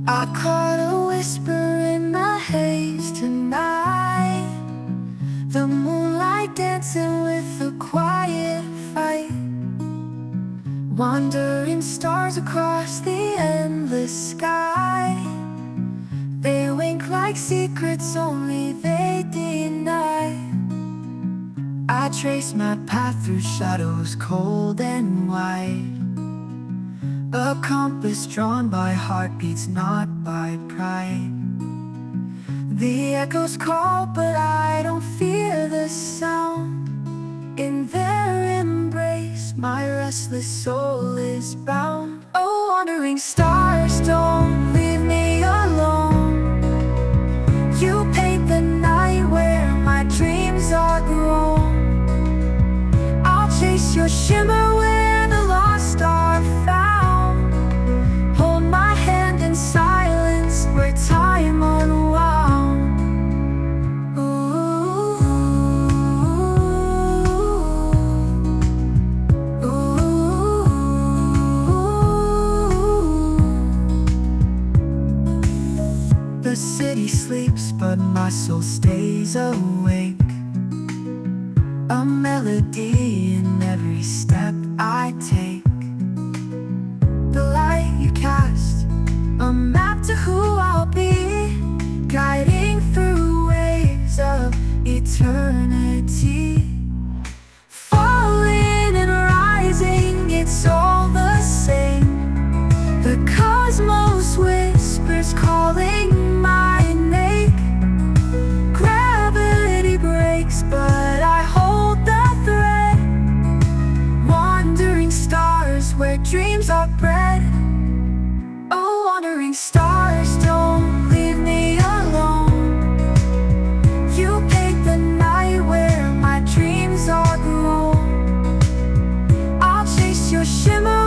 I caught a whisper in the haze tonight, the moonlight dancing with a quiet fight. Wandering stars across the endless sky, they wink like secrets only they deny. I trace my path through shadows cold and wide, a compass drawn by heartbeats, not by pride. The echoes call, but I don't fear the sound. In their embrace, my restless soul is bound. Oh, wandering stars, don't leave me alone. You paint the night where my dreams are grown. I'll chase your shimmer where the lost are found. Hold my hand in silence where time unwound. The city sleeps, but my soul stays awake. A melody in every step I take. The light you cast, a map to who I'll be, guiding through waves of eternity. Falling and rising, it's all the same. The cosmos whispers calling my name. Gravity breaks, but I hold the thread. Wandering stars where dreams are bred. Oh, wandering stars, don't leave me alone. You paint the night where my dreams are grown. I'll chase your shimmer